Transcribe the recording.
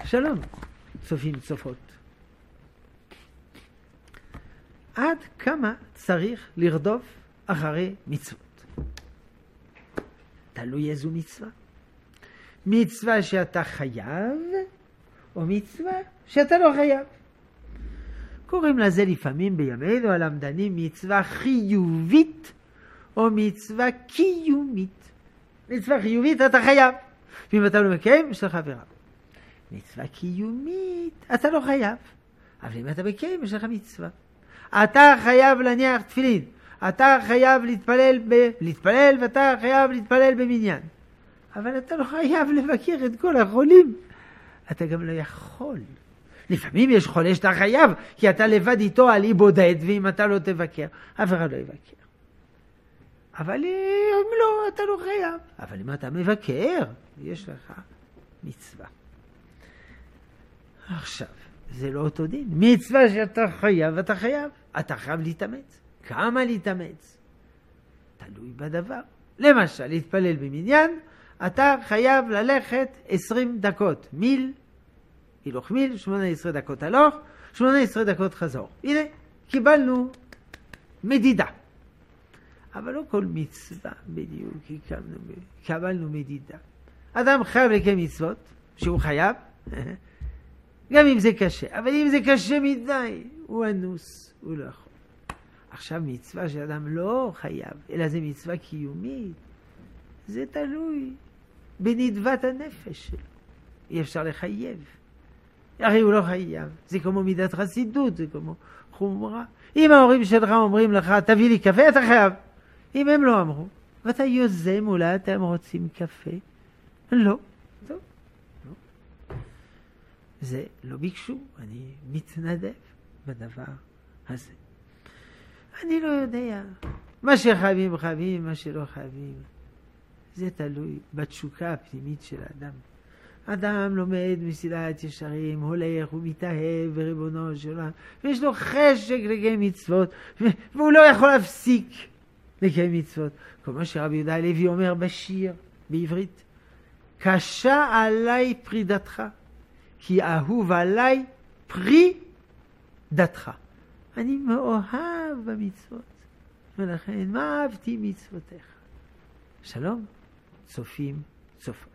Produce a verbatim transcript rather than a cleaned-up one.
שלום, צופים צופות. עד כמה צריך לרדוף אחרי מצוות? תלוי איזו מצווה. מצווה שאתה חייב, או מצווה שאתה לא חייב. קוראים לזה לפעמים בימינו הלמדנים מצווה חיובית, או מצווה קיומית. מצווה חיובית אתה חייב, ואם אתה לא מקיים, יש לך עבירה. מצווה קיומית אתה לא חייב, אבל אם אתה מקיים, יש לך מצווה. אתה חייב להניח תפילין, אתה חייב להתפלל, ב... להתפלל ואתה חייב להתפלל במניין. אבל אתה לא חייב לבקר את כל החולים. אתה גם לא יכול. לפעמים יש חולה שאתה חייב, כי אתה לבד איתו על אי בודד, ואם אתה לא תבקר, אף אחד לא יבקר. אבל אם לא, אתה לא חייב. אבל אם אתה מבקר, יש לך מצווה. עכשיו, זה לא אותו דין. מצווה שאתה חייב, אתה חייב. אתה חייב להתאמץ. כמה להתאמץ? תלוי בדבר. למשל, להתפלל במניין, אתה חייב ללכת עשרים דקות. מיל, הילוך מיל, שמונה עשרה דקות הלוך, שמונה עשרה דקות חזור. הנה, קיבלנו מדידה. אבל לא כל מצווה בדיוק, קיבלנו מדידה. אדם חייב לקיים מצוות, שהוא חייב, גם אם זה קשה. אבל אם זה קשה מדי, הוא אנוס, הוא לא יכול. עכשיו מצווה שאדם לא חייב, אלא זה מצווה קיומית, זה תלוי בנדבת הנפש שלו. אי אפשר לחייב. הרי הוא לא חייב. זה כמו מידת חסידות, זה כמו חומרה. אם ההורים שלך אומרים לך, תביא לי קפה, אתה חייב. אם הם לא אמרו, ואתה יוזם, אולי אתם רוצים קפה? לא. טוב. לא. זה לא ביקשו, אני מתנדב בדבר הזה. אני לא יודע. מה שחייבים חייבים, מה שלא חייבים. זה תלוי בתשוקה הפנימית של האדם. אדם לומד מסילת ישרים, הולך ומתאהב בריבונו של עולם, ויש לו חשק לקיים מצוות, והוא לא יכול להפסיק לקיים מצוות. כמו שרבי יהודה הלוי אומר בשיר, בעברית, קשה עליי פרידתך, כי אהוב עליי פרי דתך. אני מאוהב במצוות, ולכן מה אהבתי מצוותיך. שלום, צופים, צופות.